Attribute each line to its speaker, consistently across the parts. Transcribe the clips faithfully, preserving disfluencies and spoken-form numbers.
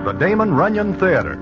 Speaker 1: the Damon Runyon Theater.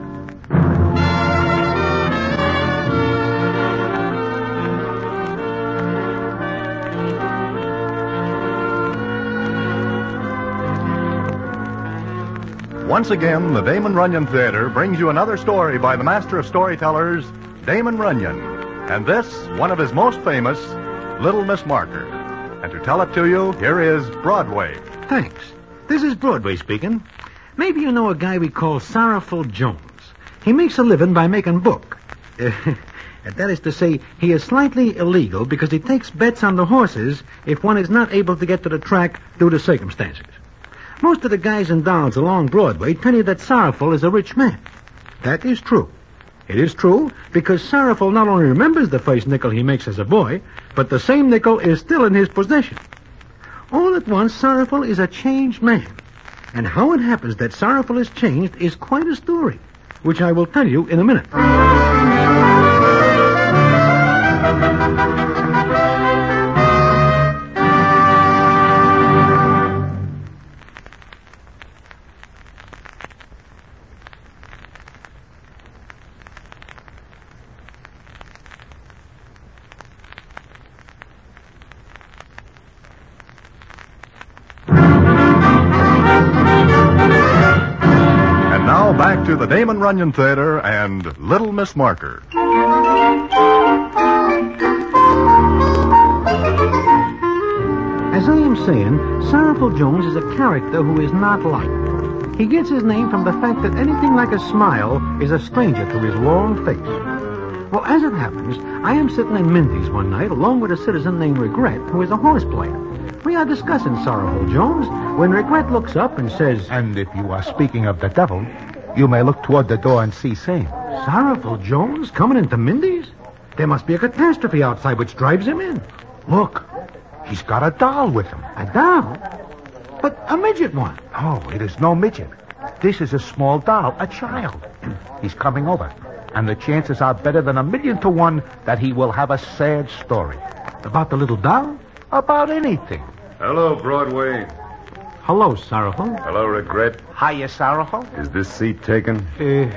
Speaker 1: Once again, the Damon Runyon Theater brings you another story by the master of storytellers, Damon Runyon. And this, one of his most famous, Little Miss Marker. And to tell it to you, here is Broadway.
Speaker 2: Thanks. This is Broadway speaking. Maybe you know a guy we call Sorrowful Jones. He makes a living by making book. Uh, that is to say, he is slightly illegal because he takes bets on the horses if one is not able to get to the track due to circumstances. Most of the guys and dolls along Broadway tell you that Sorrowful is a rich man. That is true. It is true because Sorrowful not only remembers the first nickel he makes as a boy, but the same nickel is still in his possession. All at once, Sorrowful is a changed man. And how it happens that Sorrowful is changed is quite a story, which I will tell you in a minute.
Speaker 1: Back to the Damon Runyon Theater and Little Miss Marker.
Speaker 2: As I am saying, Sorrowful Jones is a character who is not liked. He gets his name from the fact that anything like a smile is a stranger to his long face. Well, as it happens, I am sitting in Mindy's one night along with a citizen named Regret, who is a horse player. We are discussing Sorrowful Jones when Regret looks up and says,
Speaker 3: "And if you are speaking of the devil, you may look toward the door and see same."
Speaker 2: Sorrowful Jones coming into Mindy's? There must be a catastrophe outside which drives him in.
Speaker 3: Look, he's got a doll with him.
Speaker 2: A doll? But a midget one.
Speaker 3: Oh, it is no midget. This is a small doll, a child. He's coming over, and the chances are better than a million to one that he will have a sad story.
Speaker 2: About the little doll?
Speaker 3: About anything.
Speaker 4: Hello, Broadway.
Speaker 2: Hello, Sorrowful.
Speaker 4: Hello, Regret.
Speaker 3: Hiya, Sorrowful.
Speaker 4: Is this seat taken?
Speaker 2: Uh,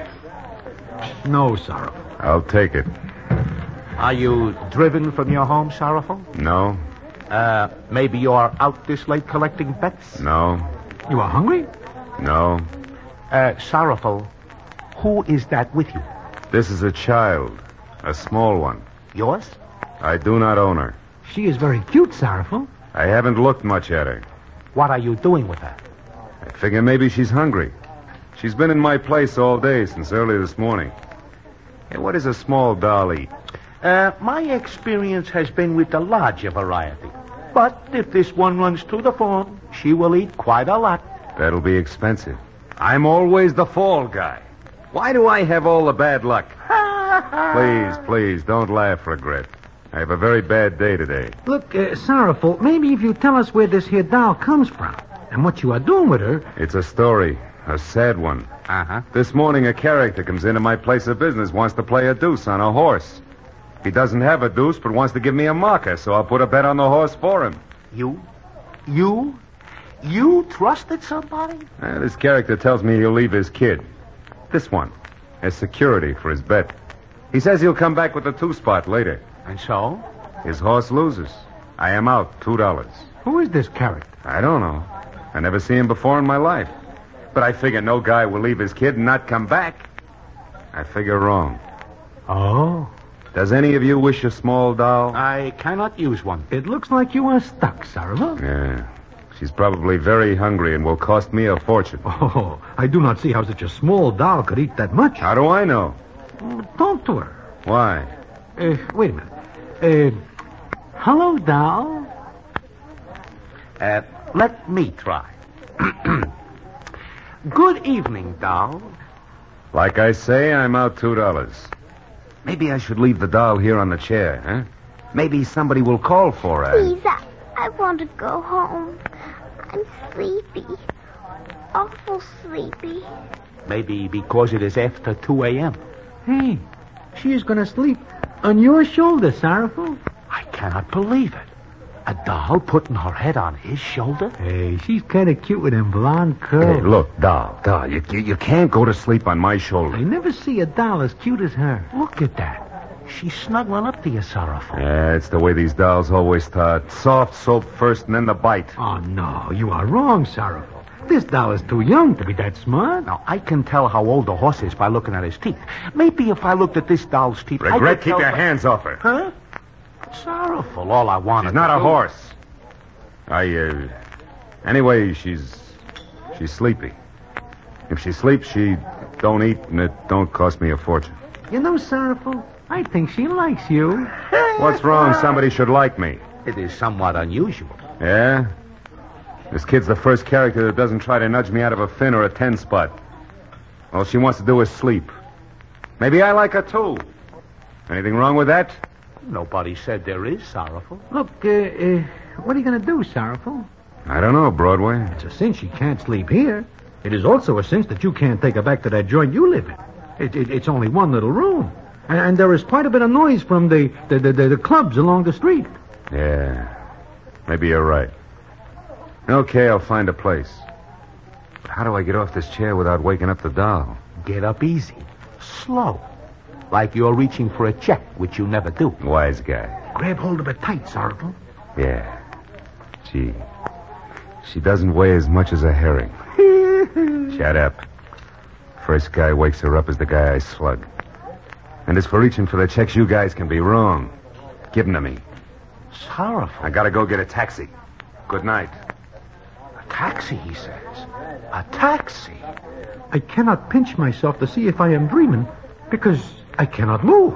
Speaker 2: no, Sorrowful.
Speaker 4: I'll take it.
Speaker 3: Are you driven from your home, Sorrowful?
Speaker 4: No.
Speaker 3: Uh, maybe you are out this late collecting bets?
Speaker 4: No.
Speaker 2: You are hungry?
Speaker 4: No.
Speaker 3: Uh, Sorrowful, who is that with you?
Speaker 4: This is a child. A small one.
Speaker 3: Yours?
Speaker 4: I do not own her.
Speaker 2: She is very cute, Sorrowful.
Speaker 4: I haven't looked much at her.
Speaker 3: What are you doing with her?
Speaker 4: I figure maybe she's hungry. She's been in my place all day since early this morning. Hey, what does a small doll eat?
Speaker 3: Uh, my experience has been with the larger variety. But if this one runs to the phone, she will eat quite a lot.
Speaker 4: That'll be expensive. I'm always the fall guy. Why do I have all the bad luck? Please, please, don't laugh, Regret. I have a very bad day today.
Speaker 2: Look, uh, Sorrowful, maybe if you tell us where this here doll comes from and what you are doing with her...
Speaker 4: It's a story, a sad one.
Speaker 3: Uh-huh.
Speaker 4: This morning a character comes into my place of business, wants to play a deuce on a horse. He doesn't have a deuce, but wants to give me a marker, so I'll put a bet on the horse for him.
Speaker 3: You? You? You trusted somebody?
Speaker 4: Uh, this character tells me he'll leave his kid. This one. As security for his bet. He says he'll come back with the two-spot later.
Speaker 3: And so?
Speaker 4: His horse loses. I am out two dollars.
Speaker 2: Who is this character?
Speaker 4: I don't know. I never seen him before in my life. But I figure no guy will leave his kid and not come back. I figure wrong.
Speaker 2: Oh.
Speaker 4: Does any of you wish a small doll?
Speaker 3: I cannot use one.
Speaker 2: It looks like you are stuck, Sorrowful.
Speaker 4: Yeah. She's probably very hungry and will cost me a fortune.
Speaker 2: Oh, I do not see how such a small doll could eat that much.
Speaker 4: How do I know?
Speaker 2: Talk to her.
Speaker 4: Why?
Speaker 2: Uh, wait a minute. Uh, hello, doll.
Speaker 3: Uh, let me try. Good evening, doll.
Speaker 4: Like I say, I'm out two dollars. Maybe I should leave the doll here on the chair, huh? Maybe somebody will call for her.
Speaker 5: Please, I, I want to go home. I'm sleepy. Awful sleepy.
Speaker 3: Maybe because it is after two a.m.
Speaker 2: Hey, she is going to sleep on your shoulder, Sorrowful.
Speaker 3: I cannot believe it. A doll putting her head on his shoulder?
Speaker 2: Hey, she's kind of cute with them blonde curls.
Speaker 4: Hey, look, doll, doll, you, you, you can't go to sleep on my shoulder.
Speaker 2: I never see a doll as cute as her.
Speaker 3: Look at that. She's snuggling up to you, Sorrowful.
Speaker 4: Yeah, it's the way these dolls always start. Soft soap first and then the bite.
Speaker 2: Oh, no, you are wrong, Sorrowful. This doll is too young to be that smart.
Speaker 3: Now, I can tell how old a horse is by looking at his teeth. Maybe if I looked at this doll's teeth... I
Speaker 4: Regret,
Speaker 3: could
Speaker 4: keep
Speaker 3: tell
Speaker 4: your
Speaker 3: by-
Speaker 4: hands off her.
Speaker 3: Huh? Sorrowful, all I wanted
Speaker 4: She's not
Speaker 3: to
Speaker 4: a
Speaker 3: do-
Speaker 4: horse. I, uh... Anyway, she's... She's sleepy. If she sleeps, she don't eat, and it don't cost me a fortune.
Speaker 2: You know, Sorrowful, I think she likes you.
Speaker 4: What's wrong? Somebody should like me.
Speaker 3: It is somewhat unusual.
Speaker 4: Yeah? This kid's the first character that doesn't try to nudge me out of a fin or a ten spot. All she wants to do is sleep. Maybe I like her, too. Anything wrong with that?
Speaker 3: Nobody said there is, Sorrowful.
Speaker 2: Look, uh, uh, what are you going to do, Sorrowful?
Speaker 4: I don't know, Broadway.
Speaker 2: It's a cinch she can't sleep here. It is also a cinch that you can't take her back to that joint you live in. It, it, it's only one little room. And, and there is quite a bit of noise from the, the, the, the, the clubs along the street.
Speaker 4: Yeah. Maybe you're right. Okay, I'll find a place. But how do I get off this chair without waking up the doll?
Speaker 3: Get up easy. Slow. Like you're reaching for a check, which you never do.
Speaker 4: Wise guy.
Speaker 2: Grab hold of it tight, Sorrowful.
Speaker 4: Yeah. Gee. She doesn't weigh as much as a herring. Shut up. First guy wakes her up is the guy I slug. And as for reaching for the checks, you guys can be wrong. Give them to me.
Speaker 3: Sorrowful.
Speaker 4: I gotta go get a taxi. Good night.
Speaker 3: A taxi, he says. A taxi.
Speaker 2: I cannot pinch myself to see if I am dreaming because I cannot move.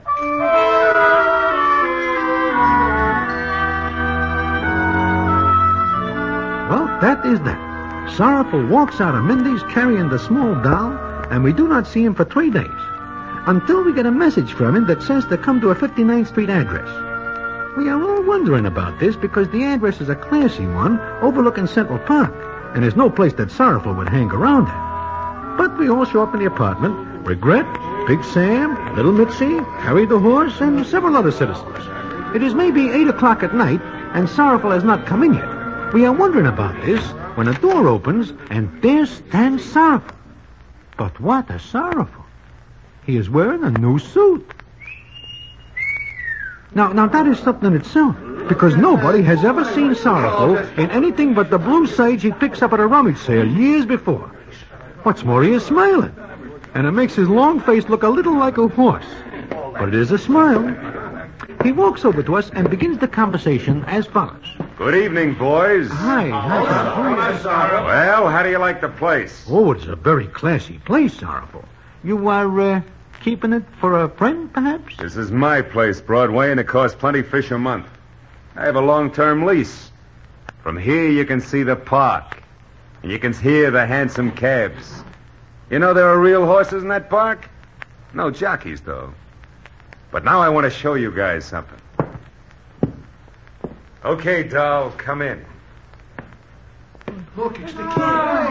Speaker 2: Well, that is that. Sorrowful walks out of Mindy's carrying the small doll, and we do not see him for three days. Until we get a message from him that says to come to a fifty-ninth Street address. We are all wondering about this because the address is a classy one overlooking Central Park, and there's no place that Sorrowful would hang around at. But we all show up in the apartment. Regret, Big Sam, Little Mitzi, Harry the Horse, and several other citizens. It is maybe eight o'clock at night, and Sorrowful has not come in yet. We are wondering about this when a door opens, and there stands Sorrowful. But what a Sorrowful. He is wearing a new suit. Now, now that is something in itself, because nobody has ever seen Sorrowful in anything but the blue sage he picks up at a rummage sale years before. What's more, he is smiling, and it makes his long face look a little like a horse. But it is a smile. He walks over to us and begins the conversation as follows.
Speaker 4: Good evening, boys.
Speaker 2: Hi, hi, Sorrowful.
Speaker 4: Well, how do you like the place?
Speaker 2: Oh, it's a very classy place, Sorrowful. You are, uh, keeping it for a friend, perhaps?
Speaker 4: This is my place, Broadway, and it costs plenty fish a month. I have a long-term lease. From here you can see the park. And you can hear the handsome cabs. You know there are real horses in that park? No jockeys, though. But now I want to show you guys something. Okay, doll, come in.
Speaker 2: Look, it's the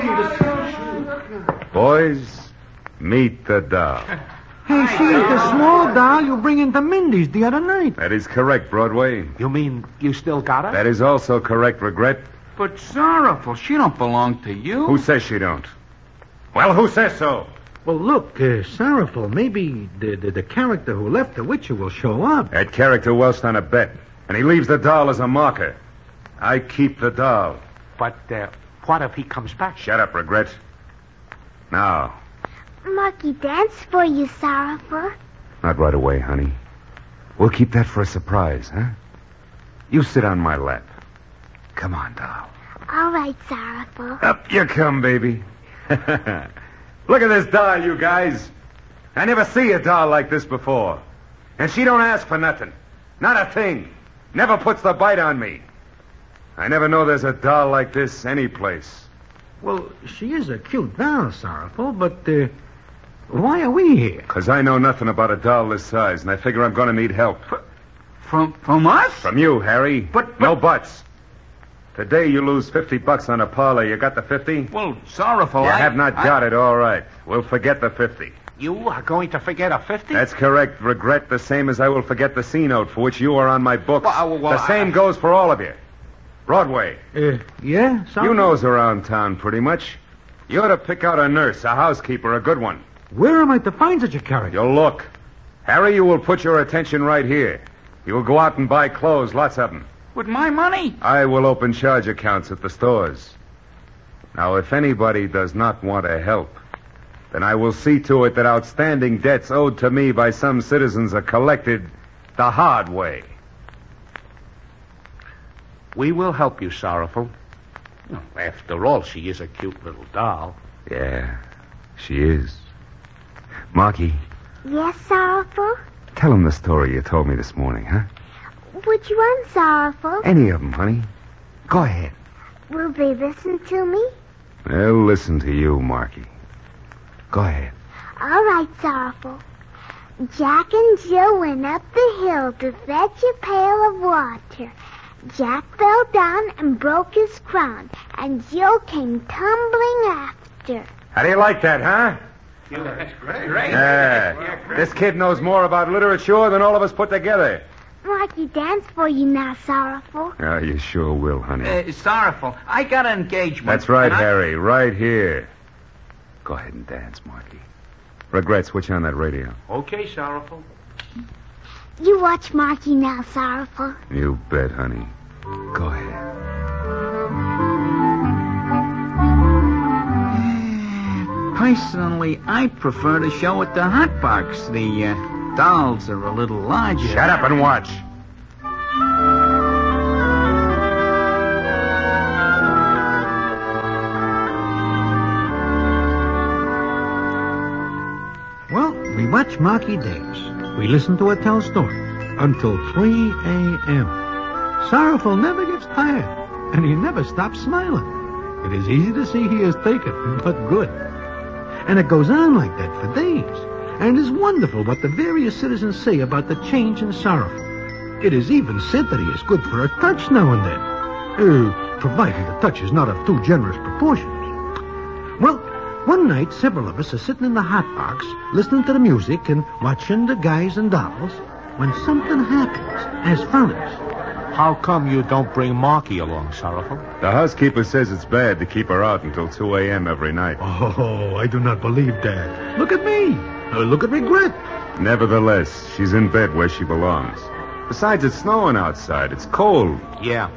Speaker 2: kid.
Speaker 4: Boys, meet the doll.
Speaker 2: Hey, she's the small doll you bring into Mindy's the other night.
Speaker 4: That is correct, Broadway.
Speaker 3: You mean you still got her?
Speaker 4: That is also correct, Regret.
Speaker 6: But Sorrowful, she don't belong to you.
Speaker 4: Who says she don't? Well, who says so?
Speaker 2: Well, look, uh, Sorrowful, maybe the, the, the character who left the Witcher will show up.
Speaker 4: That character welched on a bet, and he leaves the doll as a marker. I keep the doll.
Speaker 3: But uh, what if he comes back?
Speaker 4: Shut up, Regret. Now,
Speaker 5: Marky dance for you, Sorrowful.
Speaker 4: not right away, honey. We'll keep that for a surprise, huh? You sit on my lap. Come on, doll.
Speaker 5: All right, Sorrowful.
Speaker 4: Up you come, baby. Look at this doll, you guys. I never see a doll like this before. And she don't ask for nothing. Not a thing. Never puts the bite on me. I never know there's a doll like this anyplace.
Speaker 2: Well, she is a cute doll, Sorrowful, but uh, why are we here?
Speaker 4: Because I know nothing about a doll this size, and I figure I'm going to need help.
Speaker 6: From from us?
Speaker 4: From you, Harry.
Speaker 6: But- but-
Speaker 4: No buts. Today you lose fifty bucks on a parlor. You got the fifty?
Speaker 6: Well, Sorrowful,
Speaker 4: You
Speaker 6: I...
Speaker 4: have not
Speaker 6: I-
Speaker 4: got it, all right. We'll forget the fifty.
Speaker 3: You are going to forget a fifty?
Speaker 4: That's correct. Regret the same as I will forget the C note for which you are on my books.
Speaker 3: Well, uh, well,
Speaker 4: the same
Speaker 3: I-
Speaker 4: goes for all of you. Broadway,
Speaker 2: Uh, yeah, Sorrowful?
Speaker 4: you knows around town pretty much. You ought to pick out a nurse, a housekeeper, a good one.
Speaker 2: Where am I to find such a character?
Speaker 4: You'll look. Harry, you will put your attention right here. You will go out and buy clothes, lots of them.
Speaker 6: With my money?
Speaker 4: I will open charge accounts at the stores. Now, if anybody does not want to help, then I will see to it that outstanding debts owed to me by some citizens are collected the hard way.
Speaker 3: We will help you, Sorrowful. Well, after all, she is a cute little doll.
Speaker 4: Yeah, she is. Marky,
Speaker 5: Yes, Sorrowful?
Speaker 4: tell him the story you told me this morning, huh?
Speaker 5: Which one, Sorrowful?
Speaker 4: Any of them, honey. Go ahead.
Speaker 5: Will they listen to me?
Speaker 4: They'll listen to you, Marky. Go ahead.
Speaker 5: All right, Sorrowful. Jack and Jill went up the hill to fetch a pail of water. Jack fell down and broke his crown, and Jill came tumbling after.
Speaker 4: How do you like that, huh?
Speaker 6: That's great.
Speaker 4: Yeah. This kid knows more about literature than all of us put together.
Speaker 5: Marky, dance for you now, Sorrowful.
Speaker 4: Oh, you sure will, honey.
Speaker 6: Uh, sorrowful. I got an engagement.
Speaker 4: That's right,
Speaker 6: and I-
Speaker 4: Harry. Right here. Go ahead and dance, Marky. Regret, switch on that radio.
Speaker 3: Okay, Sorrowful.
Speaker 5: You watch Marky now, Sorrowful.
Speaker 4: You bet, honey. Go ahead.
Speaker 6: Personally, I prefer to show at the hot box. The uh, dolls are a little larger.
Speaker 4: Shut up and watch.
Speaker 2: Well, we watch Marky dance. We listen to her tell stories until three a.m. Sorrowful never gets tired, and he never stops smiling. It is easy to see he is taken, but good. And it goes on like that for days. And it is wonderful what the various citizens say about the change in Sorrowful. It is even said that he is good for a touch now and then. Uh, provided the touch is not of too generous proportions. Well, one night, several of us are sitting in the hot box, listening to the music and watching the guys and dolls, when something happens as follows.
Speaker 3: How come you don't bring Marky along, Sorrowful?
Speaker 4: The housekeeper says it's bad to keep her out until two a.m. every night.
Speaker 2: Oh, I do not believe that. Look at me. Uh, look at Regret.
Speaker 4: Nevertheless, she's in bed where she belongs. Besides, it's snowing outside. It's cold.
Speaker 3: Yeah.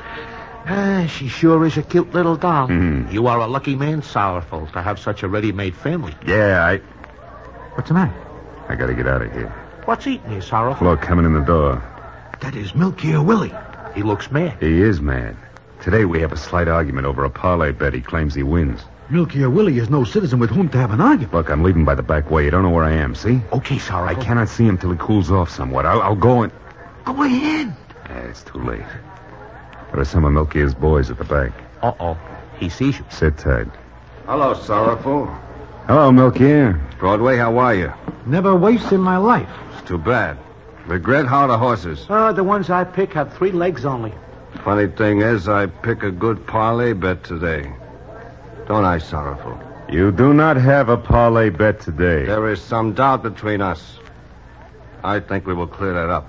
Speaker 3: Ah, she sure is a cute little doll.
Speaker 4: Mhm.
Speaker 3: You are a lucky man, Sorrowful, to have such a ready-made family.
Speaker 4: Yeah, I...
Speaker 2: What's the matter?
Speaker 4: I gotta get out of here.
Speaker 3: What's eating you, Sorrowful?
Speaker 4: Flo coming in the door.
Speaker 2: That is Milky or Willie.
Speaker 3: He looks mad.
Speaker 4: He is mad. Today we have a slight argument over a parlay bet he claims he wins.
Speaker 2: Milky or Willie is no citizen with whom to have an argument.
Speaker 4: Look, I'm leaving by the back way. You don't know where I am, see?
Speaker 3: Okay,
Speaker 4: I
Speaker 3: Sorrowful.
Speaker 4: cannot see him till he cools off somewhat. I'll, I'll go and...
Speaker 2: Go ahead.
Speaker 4: Eh, it's too late. There are some of Milky's boys at the back.
Speaker 3: Uh-oh. He sees you.
Speaker 4: Sit tight.
Speaker 7: Hello, Sorrowful.
Speaker 4: Hello, Milky.
Speaker 7: Broadway, how are you?
Speaker 2: Never waste in my life.
Speaker 7: It's too bad. Regret, how are the horses?
Speaker 3: Uh, the ones I pick have three legs only.
Speaker 7: Funny thing is, I pick a good parlay bet today. Don't I, Sorrowful?
Speaker 4: You do not have a parlay bet today.
Speaker 7: There is some doubt between us. I think we will clear that up.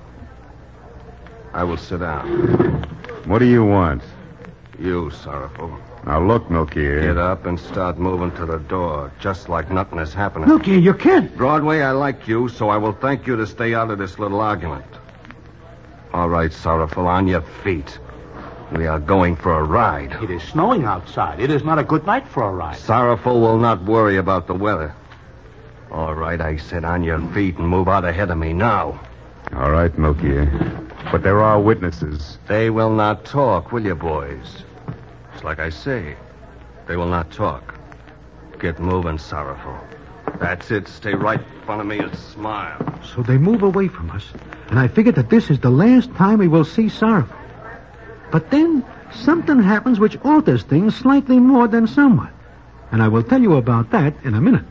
Speaker 7: I will sit down.
Speaker 4: What do you want?
Speaker 7: You, Sorrowful.
Speaker 4: Now, look, Milky.
Speaker 7: Get up and start moving to the door, just like nothing is happening.
Speaker 2: Milky, you can't.
Speaker 7: Broadway, I like you, so I will thank you to stay out of this little argument. All right, Sorrowful, on your feet. We are going for a ride.
Speaker 3: It is snowing outside. It is not a good night for a ride.
Speaker 7: Sorrowful will not worry about the weather. All right, I said on your feet and move out ahead of me now.
Speaker 4: All right, Milky. But there are witnesses.
Speaker 7: They will not talk, will you, boys? It's like I say. They will not talk. Get moving, Sorrowful. That's it. Stay right in front of me and smile.
Speaker 2: So they move away from us, and I figured that this is the last time we will see Sorrowful. But then something happens which alters things slightly more than somewhat. And I will tell you about that in a minute.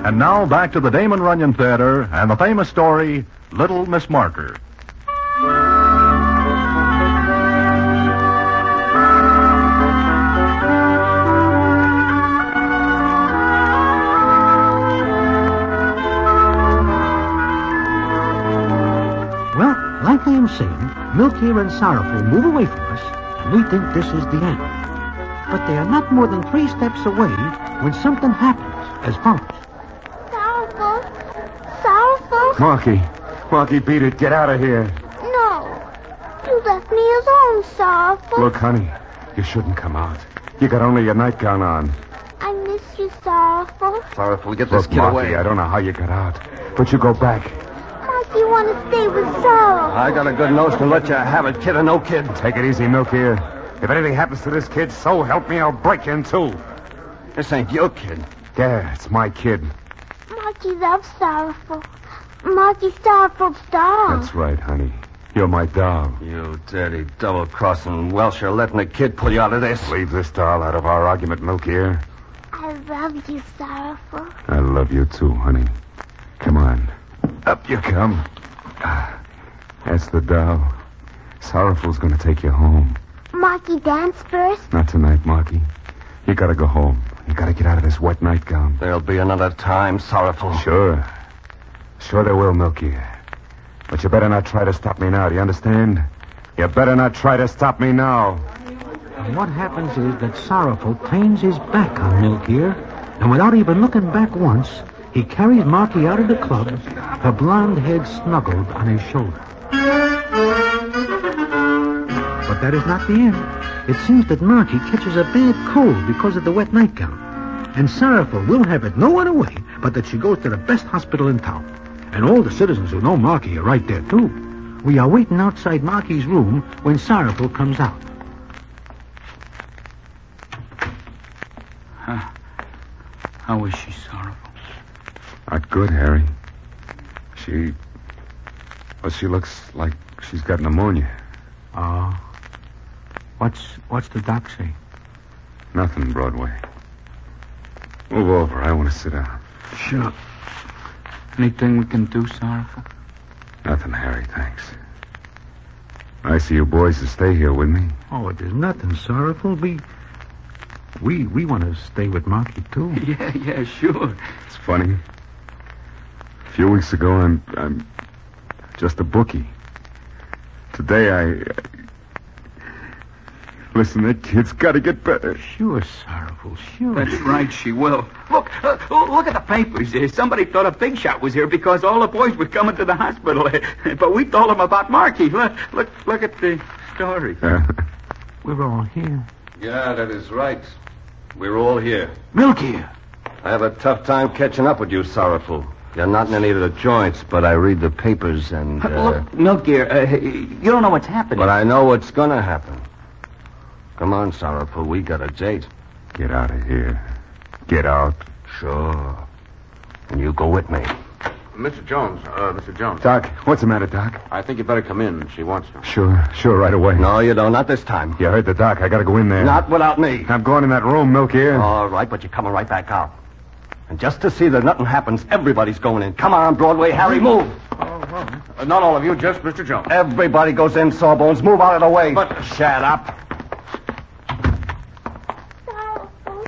Speaker 1: And now back to the Damon Runyon Theater and the famous story, Little Miss Marker.
Speaker 2: Well, like I am saying, Milky and Sorrowful move away from us, and we think this is the end. But they are not more than three steps away when something happens as follows.
Speaker 5: Sorrowful. Sorrowful.
Speaker 4: Marky. Marky, beat it. Get out of here.
Speaker 5: No. You left me alone, Sorrowful.
Speaker 4: Look, honey, you shouldn't come out. You got only your nightgown on.
Speaker 5: I miss you, Sorrowful.
Speaker 7: Sorrowful, get this
Speaker 4: Look,
Speaker 7: kid
Speaker 4: Marky,
Speaker 7: away.
Speaker 4: I don't know how you got out, but you go back.
Speaker 5: Mark, you want to stay with Sorrowful.
Speaker 7: I got a good notion to let you have it, kid or no kid.
Speaker 4: Take it easy, Milky. If anything happens to this kid, so help me, I'll break you in two.
Speaker 7: This ain't your kid.
Speaker 4: Yeah, it's my kid.
Speaker 5: Marky loves Sorrowful. Marky's Sorrowful's doll.
Speaker 4: That's right, honey. You're my doll.
Speaker 7: You dirty double-crossing Welsher letting a kid pull you out of this.
Speaker 4: Leave this doll out of our argument, Milky.
Speaker 5: I love you, Sorrowful.
Speaker 4: I love you too, honey. Come on. Up you come. Ah, that's the doll. Sorrowful's going to take you home.
Speaker 5: Marky, dance first.
Speaker 4: Not tonight, Marky. You got to go home. You got to get out of this wet nightgown.
Speaker 7: There'll be another time, Sorrowful.
Speaker 4: Sure. Sure there will, Milky. But you better not try to stop me now, do you understand? You better not try to stop me now.
Speaker 2: And what happens is that Sorrowful turns his back on Milky, and without even looking back once, he carries Marky out of the club, her blonde head snuggled on his shoulder. But that is not the end. It seems that Marky catches a bad cold because of the wet nightgown. And Sorrowful will have it no other way but that she goes to the best hospital in town. And all the citizens who know Marky are right there, too. We are waiting outside Marky's room when Sorrowful comes out.
Speaker 6: Huh. How is she, Sorrowful?
Speaker 4: Not good, Harry. She... Well, she looks like she's got pneumonia.
Speaker 2: Oh. What's, what's the doc say?
Speaker 4: Nothing, Broadway. Move over. I want to sit down.
Speaker 6: Sure. Anything we can do, Sorrowful?
Speaker 4: Nothing, Harry, thanks. Nice of you boys to stay here with me.
Speaker 2: Oh, there's nothing, Sorrowful. We... We, we want to stay with Marky, too.
Speaker 6: Yeah, yeah, sure.
Speaker 4: It's funny. A few weeks ago, I'm... I'm just a bookie. Today, I... I... Listen, that kid's got to get better.
Speaker 2: Sure, Sorrowful, sure.
Speaker 6: That's right, she will. Look, uh, look at the papers. Uh, somebody thought a big shot was here because all the boys were coming to the hospital. But we told them about Marky. Look, look, look at the story.
Speaker 4: Uh,
Speaker 2: We're all here.
Speaker 7: Yeah, that is right. We're all here.
Speaker 2: Milky!
Speaker 7: I have a tough time catching up with you, Sorrowful. You're not in any of the joints, but I read the papers and... Uh...
Speaker 6: Look, Milky, uh, you don't know what's happening.
Speaker 7: But I know what's going to happen. Come on, Sorrowful. We got a date.
Speaker 4: get out of here. Get out.
Speaker 7: Sure. And you go with me.
Speaker 8: Mister Jones, uh, Mister Jones.
Speaker 4: Doc, what's the matter, Doc?
Speaker 8: I think you better come in. She wants you.
Speaker 4: Sure, sure, right away.
Speaker 7: No, you don't. Not this time.
Speaker 4: You heard the doc. I gotta go in there.
Speaker 7: Not without me.
Speaker 4: I'm going in that room, Milk here.
Speaker 7: All right, but you're coming right back out. And just to see that nothing happens, everybody's going in. Come on, Broadway. Harry, move.
Speaker 8: Uh, not all of you, just Mister Jones.
Speaker 7: Everybody goes in, Sawbones. Move out of the way.
Speaker 8: But-
Speaker 7: Shut up.
Speaker 5: Sorrowful.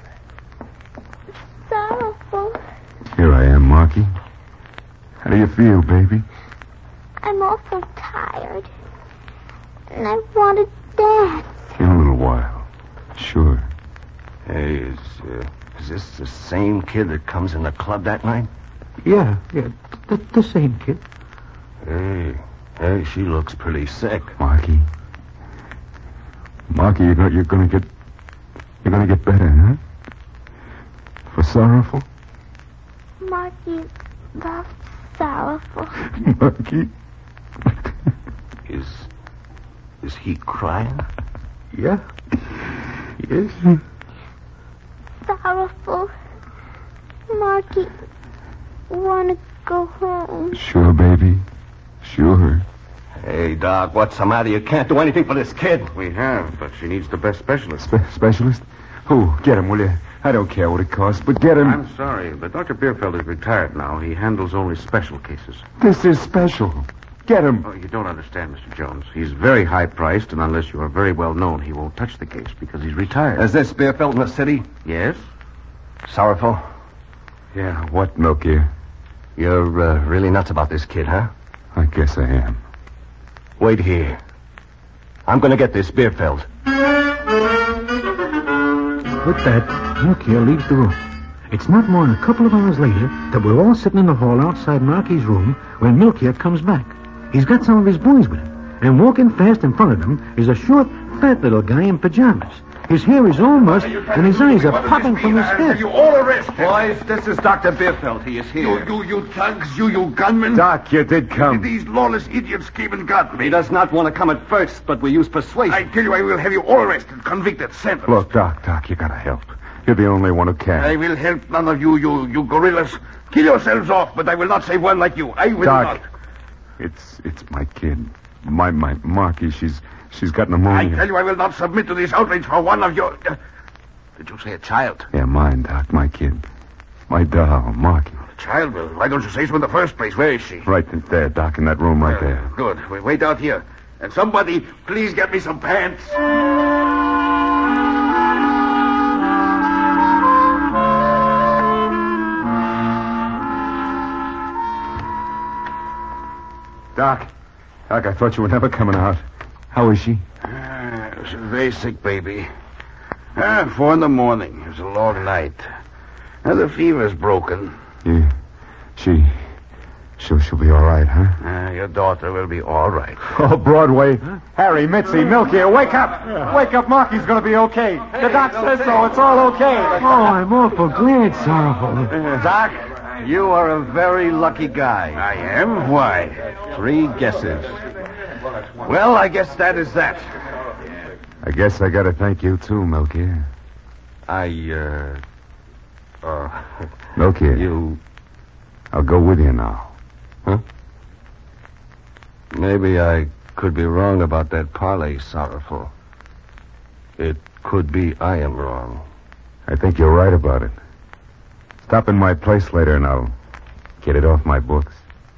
Speaker 5: Sorrowful.
Speaker 4: Here I am, Marky. How do you feel, baby?
Speaker 5: I'm awful tired. And I want to dance.
Speaker 4: In a little while. Sure.
Speaker 7: Hey, is, uh, is this the same kid that comes in the club that night?
Speaker 2: Yeah, yeah, the, the same kid.
Speaker 7: Hey, hey, she looks pretty sick.
Speaker 4: Marky. Marky, you know, you're gonna get... You're gonna get better, huh? For Sorrowful?
Speaker 5: Marky loves Sorrowful.
Speaker 4: Marky?
Speaker 7: Is, is he crying?
Speaker 2: Yeah. Yes.
Speaker 5: Sorrowful. Marky, want to go home.
Speaker 4: Sure, baby. Sure.
Speaker 7: Hey, Doc, what's the matter? You can't do anything for this kid.
Speaker 8: We have, but she needs the best specialist.
Speaker 4: Spe- specialist?
Speaker 9: Oh, get him, will you? I don't care what it costs, but get him.
Speaker 8: I'm sorry, but Doctor Bierfeld is retired now. He handles only special cases.
Speaker 9: This is special. Get him.
Speaker 8: Oh, you don't understand, Mister Jones. He's very high-priced, and unless you are very well known, he won't touch the case because he's retired.
Speaker 7: Is this Bierfeld in the city?
Speaker 8: Yes?
Speaker 7: Sorrowful.
Speaker 9: Yeah, what, Milky?
Speaker 7: You're uh, really nuts about this kid, huh?
Speaker 9: I guess I am.
Speaker 7: Wait here. I'm going to get this Bierfeld.
Speaker 2: With that, Milky leaves the room. It's not more than a couple of hours later that we're all sitting in the hall outside Marky's room when Milky comes back. He's got some of his boys with him, and walking fast in front of them is a short, fat little guy in pajamas. His hair is all mussed, and his eyes are popping from his head.
Speaker 8: You all arrested.
Speaker 7: Boys, this is Doctor Bierfeld. He is here.
Speaker 8: You, you, you thugs, you, you gunmen.
Speaker 9: Doc, you did come.
Speaker 8: These lawless idiots came and got me.
Speaker 7: He does not want to come at first, but we use persuasion.
Speaker 8: I tell you, I will have you all arrested, convicted, sentenced.
Speaker 9: Look, Doc, Doc, you gotta help. You're the only one who can.
Speaker 8: I will help none of you, you, you gorillas. Kill yourselves off, but I will not save one like you. I will
Speaker 9: Doc,
Speaker 8: not.
Speaker 9: It's it's my kid. My my Marky, she's she's got pneumonia.
Speaker 8: I tell you, I will not submit to this outrage for one of your... Uh, did you say a child?
Speaker 9: Yeah, mine, Doc, my kid. My doll, Marky.
Speaker 8: A child? Well, why don't you say so in the first place? Where is she?
Speaker 9: Right there, Doc, in that room right
Speaker 8: Uh,
Speaker 9: there.
Speaker 8: Good. We wait out here. And somebody, please get me some pants.
Speaker 9: Doc, Doc, I thought you were never coming out. How is she?
Speaker 8: Uh, she's a very sick baby. Uh, four in the morning. It was a long night. Uh, the fever's broken.
Speaker 9: Yeah, she, she'll, she'll be all right, huh?
Speaker 8: Uh, your daughter will be all right.
Speaker 9: Oh, Broadway. Huh? Harry, Mitzi, Milky, wake up. Yeah. Wake up, Marky's going to be okay. Hey, the doc says so. It's all okay.
Speaker 2: Oh, I'm awful glad, Sorrowful.
Speaker 7: Doc, you are a very lucky guy.
Speaker 8: I am? Why?
Speaker 7: Three guesses.
Speaker 8: Well, I guess that is that.
Speaker 9: I guess I got to thank you, too, Milky.
Speaker 7: I, uh... Uh...
Speaker 9: Milky.
Speaker 7: You...
Speaker 9: I'll go with you now.
Speaker 7: Huh? Maybe I could be wrong about that parlay, Sorrowful. It could be I am wrong.
Speaker 9: I think you're right about it. Stop in my place later and I'll get it off my books.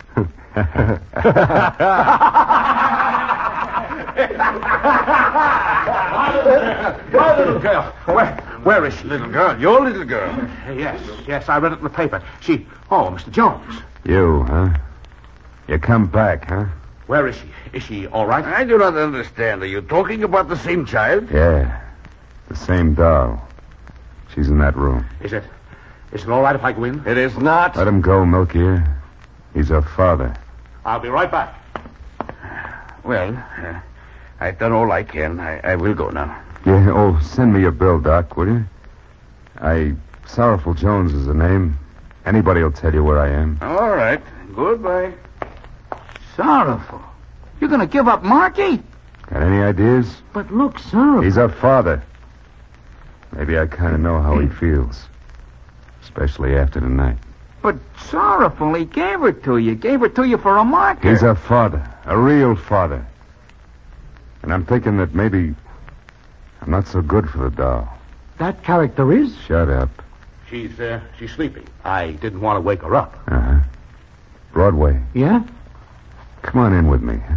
Speaker 3: My little girl. Where, where is she?
Speaker 8: Little girl? Your little girl?
Speaker 3: Yes, yes, I read it in the paper. She... Oh, Mister Jones.
Speaker 9: You, huh? You come back, huh?
Speaker 3: Where is she? Is she all right?
Speaker 8: I do not understand. Are you talking about the same child?
Speaker 9: Yeah. The same doll. She's in that room.
Speaker 3: Is it... Is it all right if I go in?
Speaker 7: It is not.
Speaker 9: Let him go, Milky. He's her father.
Speaker 3: I'll be right back.
Speaker 8: Well, uh, I've done all I can. I, I will go now.
Speaker 9: Yeah, oh, send me your bill, Doc, will you? I... Sorrowful Jones is the name. Anybody will tell you where I am.
Speaker 8: All right. Goodbye.
Speaker 6: Sorrowful. You're going to give up Marky?
Speaker 9: Got any ideas?
Speaker 2: But look, Sorrowful.
Speaker 9: He's her father. Maybe I kind of know how he feels. Especially after tonight.
Speaker 6: But Sorrowful, he gave her to you. Gave her to you for a marker.
Speaker 9: He's her father. A real father. And I'm thinking that maybe I'm not so good for the doll.
Speaker 2: That character is?
Speaker 9: Shut up.
Speaker 3: She's, uh, she's sleeping. I didn't want to wake her up.
Speaker 9: Uh-huh. Broadway.
Speaker 2: Yeah?
Speaker 9: Come on in with me, huh?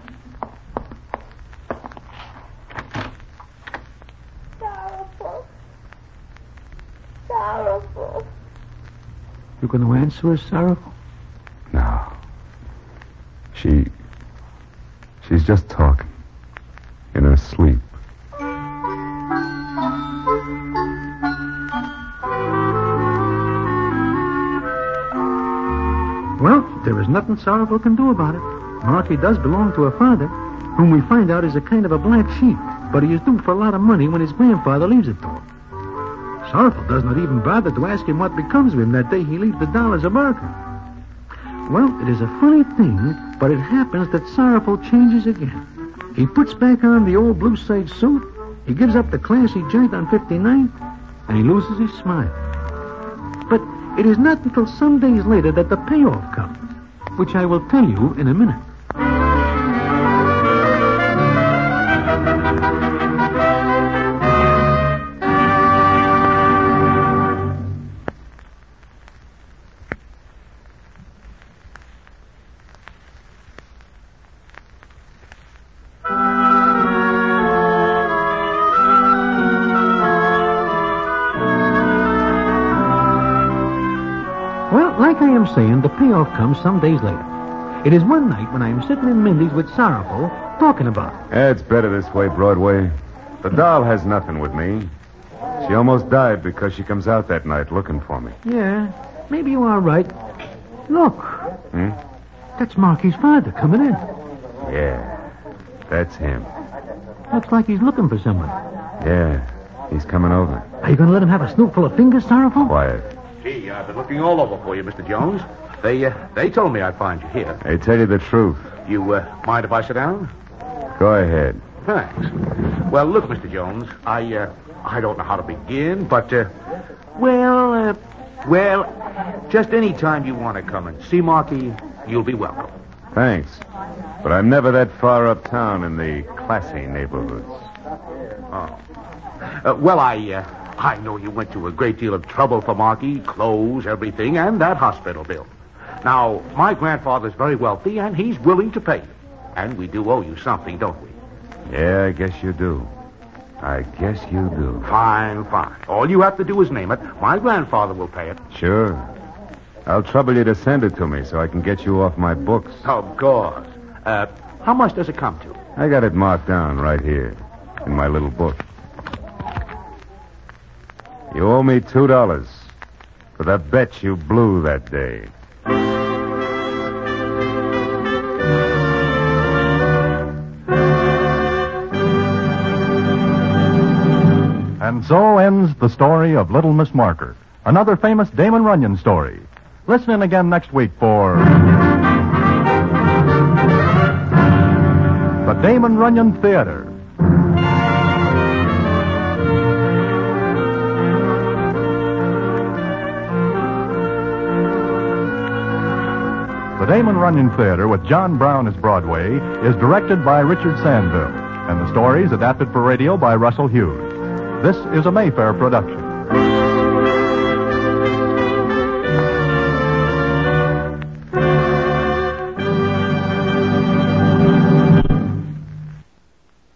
Speaker 5: Sorrowful. Sorrowful.
Speaker 2: You going to answer us, Sorrowful?
Speaker 9: No. She... She's just talking. In her sleep.
Speaker 2: Well, there is nothing Sorrowful can do about it. Marky does belong to her father, whom we find out is a kind of a black sheep, but he is due for a lot of money when his grandfather leaves it to him. Sorrowful does not even bother to ask him what becomes of him that day he leaves the doll as a marker. Well, it is a funny thing, but it happens that Sorrowful changes again. He puts back on the old blue suede suit, he gives up the classy joint on fifty-ninth, and he loses his smile. But it is not until some days later that the payoff comes, which I will tell you in a minute. like I am saying, the payoff comes some days later. It is one night when I am sitting in Mindy's with Sorrowful, talking about it.
Speaker 9: Yeah, it's better this way, Broadway. The doll has nothing with me. She almost died because she comes out that night looking for me.
Speaker 2: Yeah, maybe you are right. Look.
Speaker 9: Hmm?
Speaker 2: That's Marky's father coming in.
Speaker 9: Yeah, that's him.
Speaker 2: Looks like he's looking for someone.
Speaker 9: Yeah, he's coming over.
Speaker 2: Are you going to let him have a snootful of fingers, Sorrowful?
Speaker 9: Quiet.
Speaker 3: Gee, I've been looking all over for you, Mister Jones. They uh, they told me I'd find you here.
Speaker 9: They tell you the truth.
Speaker 3: You uh, mind if I sit down?
Speaker 9: Go ahead.
Speaker 3: Thanks. Well, look, Mister Jones, I uh, I don't know how to begin, but uh, well, uh, well, just any time you want to come and see Marky, you'll be welcome.
Speaker 9: Thanks. But I'm never that far uptown in the classy neighborhoods.
Speaker 3: Oh. Uh, well, I uh, I know you went to a great deal of trouble for Marky, clothes, everything, and that hospital bill. Now, my grandfather's very wealthy, and he's willing to pay you. And we do owe you something, don't we?
Speaker 9: Yeah, I guess you do. I guess you do.
Speaker 3: Fine, fine. All you have to do is name it. My grandfather will pay it.
Speaker 9: Sure. I'll trouble you to send it to me so I can get you off my books.
Speaker 3: Of course. Uh, how much does it come to?
Speaker 9: I got it marked down right here in my little book. You owe me two dollars for the bet you blew that day.
Speaker 1: And so ends the story of Little Miss Marker, another famous Damon Runyon story. Listen in again next week for the Damon Runyon Theater. The Damon Runyon Theater with John Brown as Broadway is directed by Richard Sandville, and the story is adapted for radio by Russell Hughes. This is a Mayfair production.